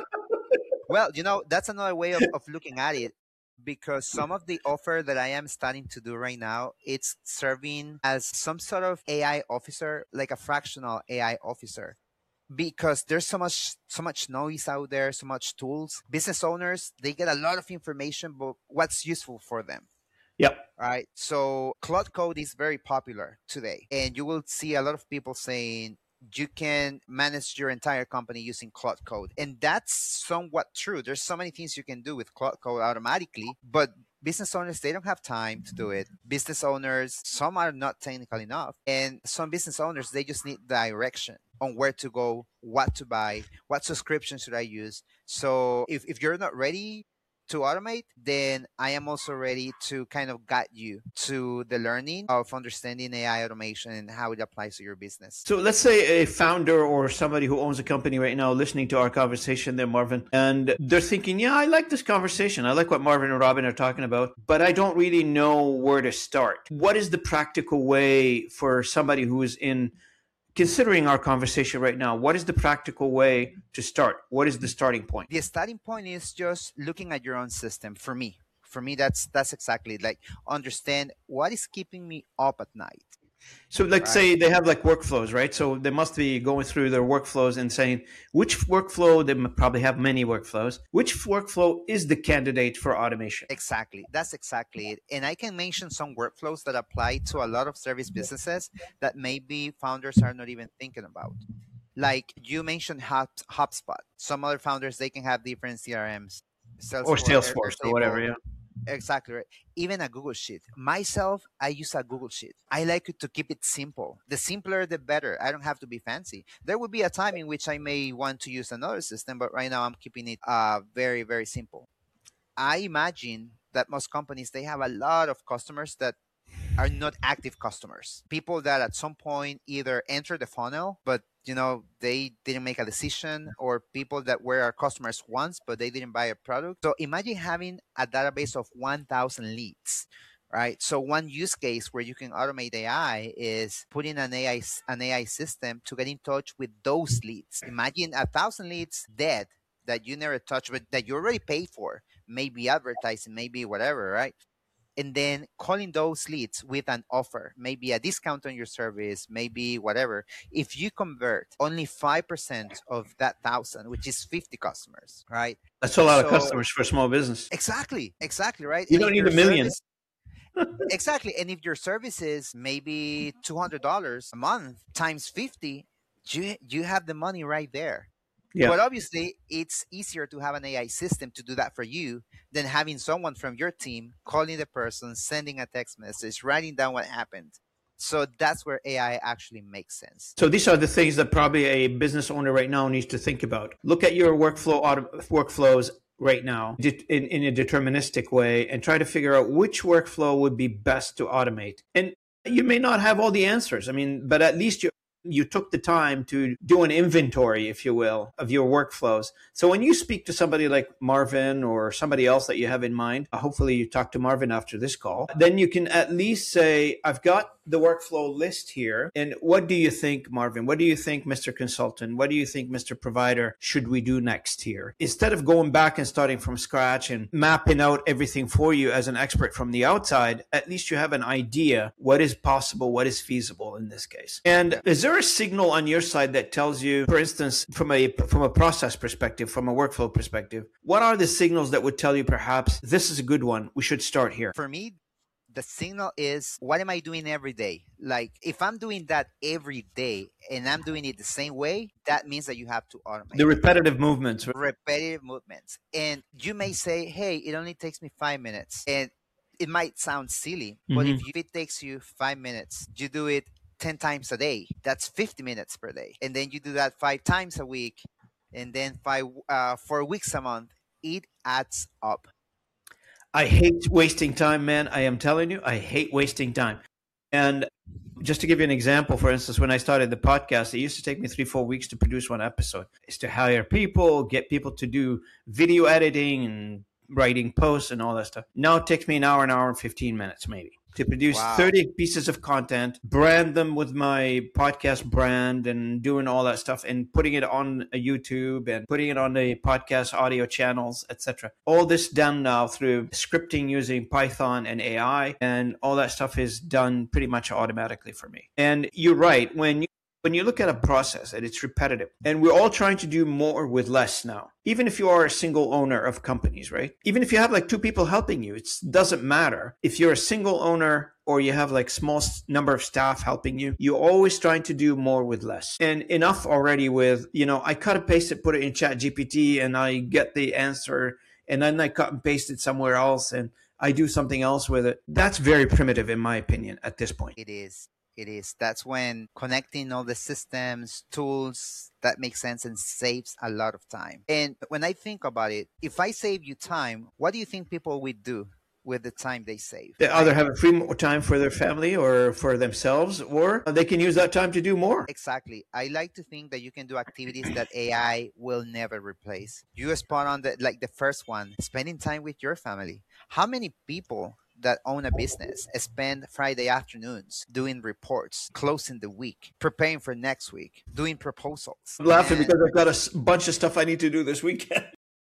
Well, you know, that's another way of, of looking at it, because some of the offer that I am starting to do right now, it's serving as some sort of A I officer, like a fractional A I officer. Because there's so much so much noise out there, so much tools. Business owners, they get a lot of information, but what's useful for them? Yep. Right. So Cloud Code is very popular today. And you will see a lot of people saying you can manage your entire company using Cloud Code. And that's somewhat true. There's so many things you can do with Cloud Code automatically, but business owners, they don't have time to do it. Business owners, some are not technical enough. And some business owners, they just need direction on where to go, what to buy, what subscription should I use. So if, if you're not ready to automate, then I am also ready to kind of guide you to the learning of understanding A I automation and how it applies to your business. So let's say a founder or somebody who owns a company right now listening to our conversation there, Marvin, and they're thinking, yeah, I like this conversation. I like what Marvin and Robin are talking about, but I don't really know where to start. What is the practical way for somebody who is in considering our conversation right now? What is the practical way to start? What is the starting point? The starting point is just looking at your own system. For me, for me, that's that's exactly like understand what is keeping me up at night. So like right. Say they have like workflows, right? So they must be going through their workflows and saying which workflow, they probably have many workflows, which workflow is the candidate for automation? Exactly. That's exactly it. And I can mention some workflows that apply to a lot of service businesses that maybe founders are not even thinking about. Like you mentioned Hub, HubSpot. Some other founders, they can have different C R Ms. Salesforce, or Salesforce or whatever, yeah. Exactly right. Even a Google Sheet. Myself, I use a Google Sheet. I like it to keep it simple. The simpler, the better. I don't have to be fancy. There will be a time in which I may want to use another system, but right now I'm keeping it uh, very, very simple. I imagine that most companies, they have a lot of customers that are not active customers. People that at some point either enter the funnel, but you know, they didn't make a decision, or people that were our customers once, but they didn't buy a product. So imagine having a database of one thousand leads, right? So one use case where you can automate A I is putting an A I an A I system to get in touch with those leads. Imagine a thousand leads dead that you never touched, but that you already paid for, maybe advertising, maybe whatever, right? And then calling those leads with an offer, maybe a discount on your service, maybe whatever. If you convert only five percent of that thousand, which is fifty customers, right? That's a lot of So customers for a small business. exactly, exactly, right? You And don't if need your a million. service, exactly. And if your service is maybe two hundred dollars a month times fifty, you, you have the money right there. Yeah. But obviously, it's easier to have an A I system to do that for you than having someone from your team calling the person, sending a text message, writing down what happened. So that's where A I actually makes sense. So these are the things that probably a business owner right now needs to think about. Look at your workflow auto, workflows right now in, in a deterministic way and try to figure out which workflow would be best to automate. And you may not have all the answers. I mean, but at least you you took the time to do an inventory, if you will, of your workflows. So when you speak to somebody like Marvin or somebody else that you have in mind, hopefully you talk to Marvin after this call, then you can at least say, I've got the workflow list here. And what do you think, Marvin? What do you think, Mister Consultant? What do you think, Mister Provider, should we do next here? Instead of going back and starting from scratch and mapping out everything for you as an expert from the outside, at least you have an idea what is possible, what is feasible in this case. And is there a signal on your side that tells you, for instance, from a from a process perspective, from a workflow perspective, what are the signals that would tell you perhaps this is a good one, we should start here? For me, the signal is, what am I doing every day? Like, if I'm doing that every day and I'm doing it the same way, that means that you have to automate. The repetitive movements. Repetitive movements. And you may say, hey, it only takes me five minutes. And it might sound silly, but mm-hmm. if it takes you five minutes, you do it ten times a day. That's fifty minutes per day. And then you do that five times a week, and then five, uh, four weeks a month. It adds up. I hate wasting time, man. I am telling you, I hate wasting time. And just to give you an example, for instance, when I started the podcast, it used to take me three, four weeks to produce one episode. It's to hire people, get people to do video editing and writing posts and all that stuff. Now it takes me an hour, an hour and fifteen minutes maybe to produce wow. thirty pieces of content, brand them with my podcast brand and doing all that stuff and putting it on a YouTube and putting it on the podcast audio channels, et cetera. All this done now through scripting using Python and A I, and all that stuff is done pretty much automatically for me. And you're right, when you When you look at a process and it's repetitive, and we're all trying to do more with less now, even if you are a single owner of companies, right? Even if you have like two people helping you, it doesn't matter. If you're a single owner or you have like small number of staff helping you, you're always trying to do more with less. And enough already with, you know, I cut and paste it, put it in Chat G P T and I get the answer, and then I cut and paste it somewhere else and I do something else with it. That's very primitive in my opinion at this point. It is. It is. That's when connecting all the systems, tools, that makes sense and saves a lot of time. And when I think about it, if I save you time, what do you think people would do with the time they save? They either have a free more time for their family or for themselves, or they can use that time to do more. Exactly. I like to think that you can do activities that A I will never replace. You spot on the, like the first one, spending time with your family. How many people that own a business spend Friday afternoons doing reports, closing the week, preparing for next week, doing proposals? I'm laughing and because I've got a bunch of stuff I need to do this weekend.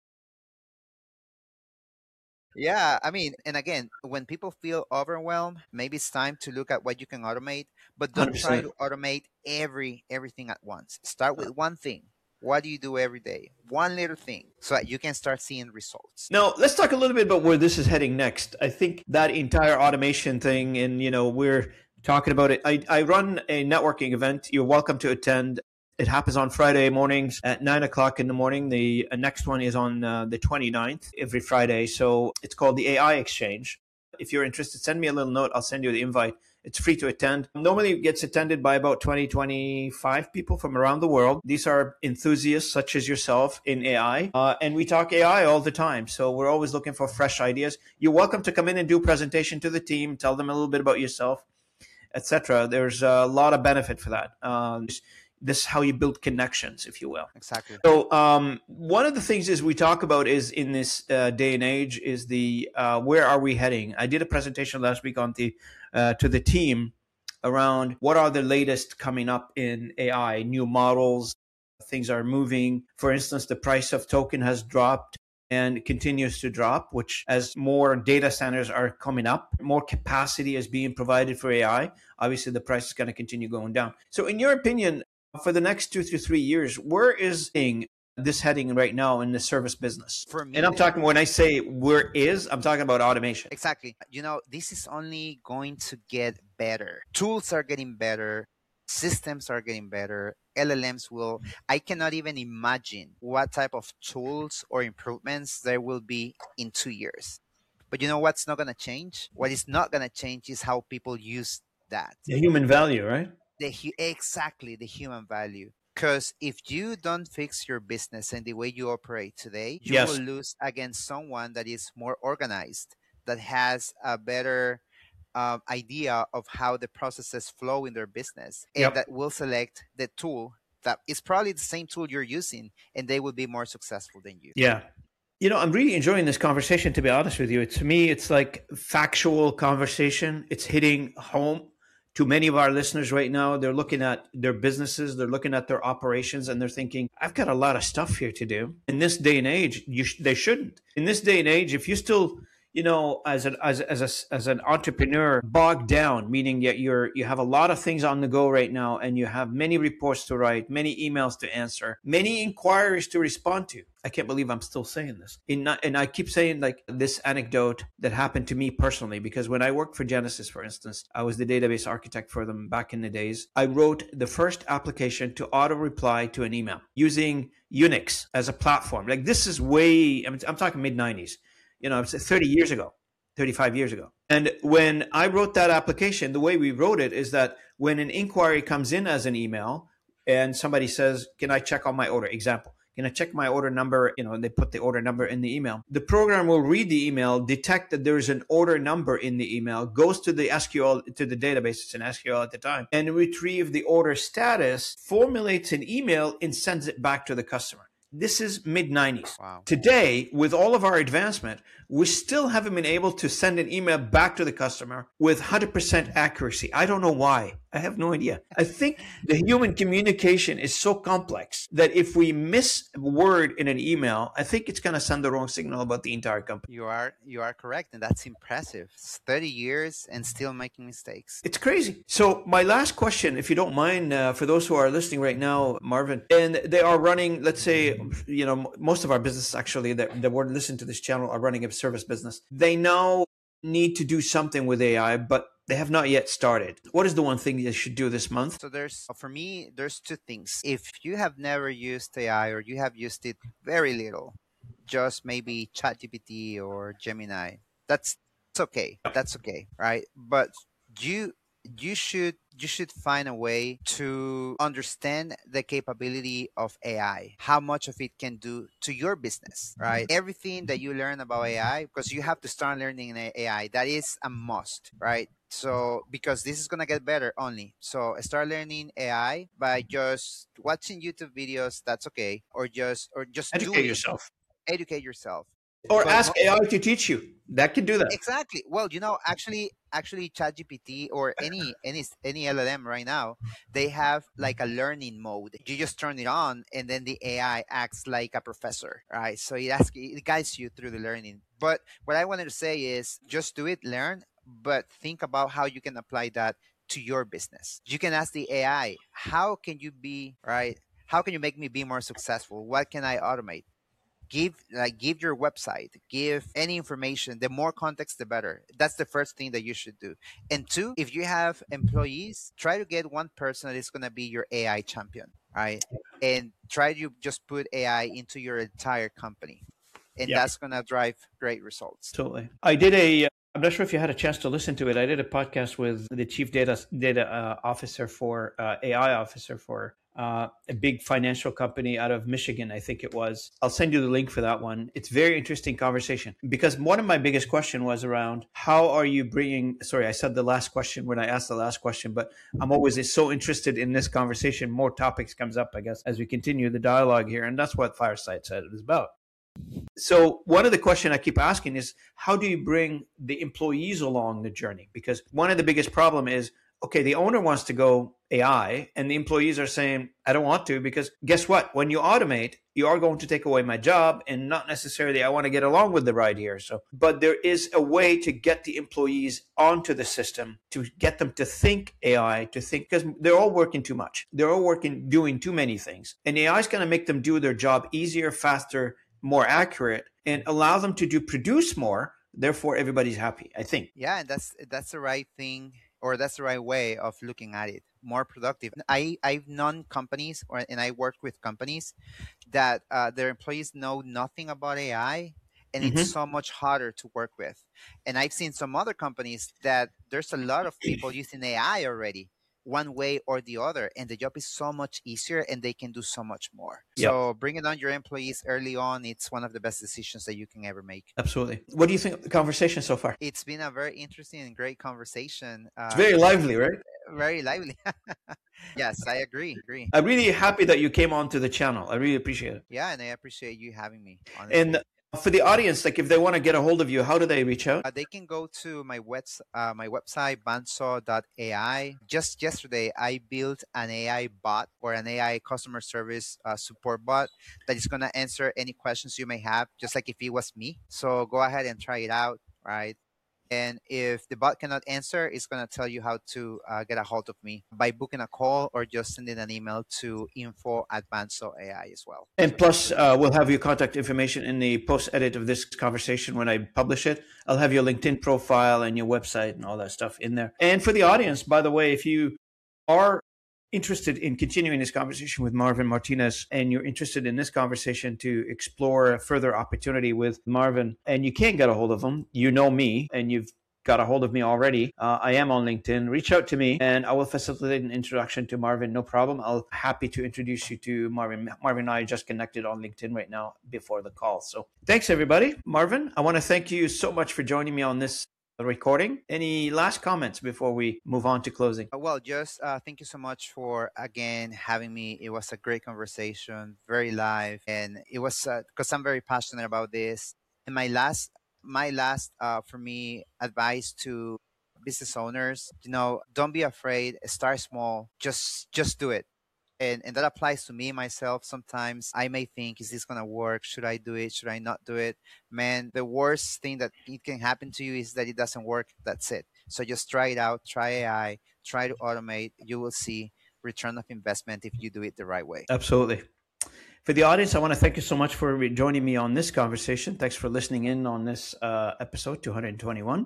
Yeah, I mean, and again, when people feel overwhelmed, maybe it's time to look at what you can automate, but don't one hundred percent try to automate every everything at once. Start with one thing. What do you do every day? One little thing so that you can start seeing results. Now, let's talk a little bit about where this is heading next. I think that entire automation thing, and, you know, we're talking about it. I, I run a networking event. You're welcome to attend. It happens on Friday mornings at nine o'clock in the morning. The uh, next one is on uh, the twenty-ninth every Friday. So it's called the A I Exchange. If you're interested, send me a little note. I'll send you the invite. It's free to attend. Normally it gets attended by about twenty, twenty-five people from around the world. These are enthusiasts such as yourself in A I. Uh, and we talk A I all the time. So we're always looking for fresh ideas. You're welcome to come in and do a presentation to the team, tell them a little bit about yourself, et cetera. There's a lot of benefit for that. Um, This is how you build connections, if you will. Exactly. So um, one of the things is we talk about is in this uh, day and age is the uh, where are we heading? I did a presentation last week on the uh, to the team around what are the latest coming up in A I, new models, things are moving. For instance, the price of token has dropped and continues to drop, which as more data centers are coming up, more capacity is being provided for A I. Obviously, the price is going to continue going down. So in your opinion, for the next two to three years, where is this heading right now in the service business? For me, and I'm talking, when I say where is, I'm talking about automation. Exactly. You know, this is only going to get better. Tools are getting better. Systems are getting better. L L Ms will, I cannot even imagine what type of tools or improvements there will be in two years. But you know what's not going to change? What is not going to change is how people use that. The human value, right? The Exactly, the human value. Because if you don't fix your business and the way you operate today, you Yes. will lose against someone that is more organized, that has a better uh, idea of how the processes flow in their business, and Yep. that will select the tool that is probably the same tool you're using, and they will be more successful than you. Yeah. You know, I'm really enjoying this conversation, to be honest with you. It, to me, it's like factual conversation. It's hitting home to many of our listeners right now. They're looking at their businesses, they're looking at their operations, and they're thinking, I've got a lot of stuff here to do. In this day and age, you sh- they shouldn't. In this day and age, if you still, you know, as an as as a, as an entrepreneur, bogged down, meaning that you're you have a lot of things on the go right now, and you have many reports to write, many emails to answer, many inquiries to respond to. I can't believe I'm still saying this. In, and I keep saying like this anecdote that happened to me personally, because when I worked for Genesis, for instance, I was the database architect for them back in the days. I wrote the first application to auto reply to an email using Unix as a platform. Like this is way, I'm, I'm talking mid nineties. You know, it's thirty years ago, thirty-five years ago. And when I wrote that application, the way we wrote it is that when an inquiry comes in as an email and somebody says, can I check on my order? Example, can I check my order number? You know, and they put the order number in the email. The program will read the email, detect that there is an order number in the email, goes to the S Q L, to the database, it's an S Q L at the time, and retrieve the order status, formulates an email, and sends it back to the customer. This is mid nineties. Wow. Today, with all of our advancement, we still haven't been able to send an email back to the customer with one hundred percent accuracy. I don't know why. I have no idea. I think the human communication is so complex that if we miss a word in an email, I think it's going to send the wrong signal about the entire company. You are you are correct, and that's impressive. It's thirty years and still making mistakes. It's crazy. So my last question, if you don't mind, uh, for those who are listening right now, Marvin, and they are running, let's say, you know, most of our businesses actually that, that were listening to this channel are running a service business. They now need to do something with A I, but they have not yet started. What is the one thing they should do this month? So there's, for me, there's two things. If you have never used A I or you have used it very little, just maybe ChatGPT or Gemini, that's, that's okay. That's okay, right? But you you should you should find a way to understand the capability of A I, how much of it can do to your business, right? Everything that you learn about A I, because you have to start learning A I, that is a must, right? So, because this is going to get better only. So start learning A I by just watching YouTube videos, that's okay. Or just, or just Educate do yourself. Educate yourself. Or But ask mo- A I to teach you. That can do that. Exactly. Well, you know, actually, actually, ChatGPT or any any any L L M right now, they have like a learning mode. You just turn it on, and then the A I acts like a professor, right? So it asks, it guides you through the learning. But what I wanted to say is, just do it, learn, but think about how you can apply that to your business. You can ask the A I, how can you be right? How can you make me be more successful? What can I automate? Give like give your website, give any information. The more context, the better. That's the first thing that you should do. And two, if you have employees, try to get one person that is going to be your A I champion, right? And try to just put A I into your entire company, and Yeah. that's going to drive great results. Totally. I did a. I'm not sure if you had a chance to listen to it. I did a podcast with the chief data data uh, officer for uh, A I officer for uh, a big financial company out of Michigan, I think it was. I'll send you the link for that one. It's very interesting conversation because one of my biggest question was around how are you bringing, sorry, I said the last question when I asked the last question, but I'm always so interested in this conversation. More topics comes up, I guess, as we continue the dialogue here. And that's what Fireside Chat is about. So one of the questions I keep asking is, how do you bring the employees along the journey? Because one of the biggest problem is, okay, the owner wants to go A I and the employees are saying, I don't want to, because guess what? When you automate, you are going to take away my job and not necessarily I want to get along with the ride here. So, but there is a way to get the employees onto the system, to get them to think A I, to think, because they're all working too much. They're all working, doing too many things. And A I is going to make them do their job easier, faster, more accurate, and allow them to do produce more. Therefore, everybody's happy, I think. Yeah, and that's that's the right thing, or that's the right way of looking at it. More productive. I I've known companies, or and I worked with companies that uh, their employees know nothing about A I, and Mm-hmm. it's so much harder to work with. And I've seen some other companies that there's a lot of people using A I already, one way or the other, and the job is so much easier and they can do so much more. Yep. So bringing on your employees early on, it's one of the best decisions that you can ever make. Absolutely. What do you think of the conversation so far? It's been a very interesting and great conversation. Uh, It's very lively, right? Very lively. Yes, I agree. Agree. I'm really happy that you came onto the channel. I really appreciate it. Yeah, and I appreciate you having me. Honestly. And for the audience, like if they want to get a hold of you, how do they reach out? Uh, they can go to my web, uh, my website, banso dot A I. Just yesterday, I built an A I bot, or an A I customer service uh, support bot that is going to answer any questions you may have, just like if it was me. So go ahead and try it out, right? And if the bot cannot answer, it's going to tell you how to uh, get a hold of me by booking a call or just sending an email to info at banso dot A I as well. And So plus, uh, we'll have your contact information in the post edit of this conversation when I publish it. I'll have your LinkedIn profile and your website and all that stuff in there. And for the audience, by the way, if you are interested in continuing this conversation with Marvin Martinez, and you're interested in this conversation to explore a further opportunity with Marvin, and you can't get a hold of him, you know me, and you've got a hold of me already. Uh, I am on LinkedIn. Reach out to me and I will facilitate an introduction to Marvin. No problem. I'll happy to introduce you to Marvin. Marvin and I just connected on LinkedIn right now before the call. So thanks, everybody. Marvin, I want to thank you so much for joining me on this recording. Any last comments before we move on to closing? Well, just uh, thank you so much for again having me. It was a great conversation, very live, and it was because uh, I'm very passionate about this. And my last, my last, uh, for me, advice to business owners, you know, don't be afraid. Start small. Just, just do it. And, and that applies to me myself. Sometimes I may think, is this going to work? Should I do it? Should I not do it? Man, the worst thing that it can happen to you is that it doesn't work. That's it. So just try it out. Try A I. Try to automate. You will see return of investment if you do it the right way. Absolutely. For the audience, I want to thank you so much for joining me on this conversation. Thanks for listening in on this uh, episode two hundred twenty-one.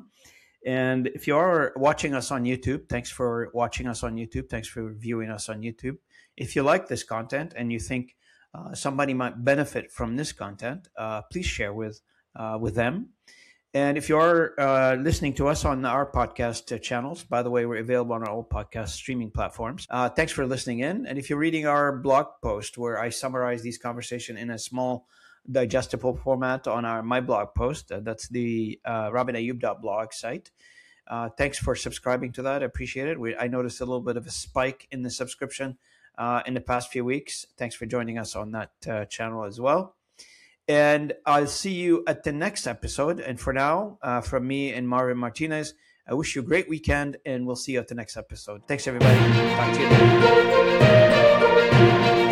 And if you are watching us on YouTube, thanks for watching us on YouTube. Thanks for viewing us on YouTube. If you like this content and you think uh, somebody might benefit from this content, uh, please share with uh, with them. And if you are uh, listening to us on our podcast channels, by the way, we're available on all podcast streaming platforms. Uh, thanks for listening in. And if you're reading our blog post where I summarize these conversations in a small digestible format on our my blog post, uh, that's the uh, robin ayub dot blog site. Uh, thanks for subscribing to that. I appreciate it. We, I noticed a little bit of a spike in the subscription Uh, in the past few weeks. Thanks for joining us on that uh, channel as well. And I'll see you at the next episode. And for now, uh, from me and Marvin Martinez, I wish you a great weekend and we'll see you at the next episode. Thanks, everybody. Talk to you later.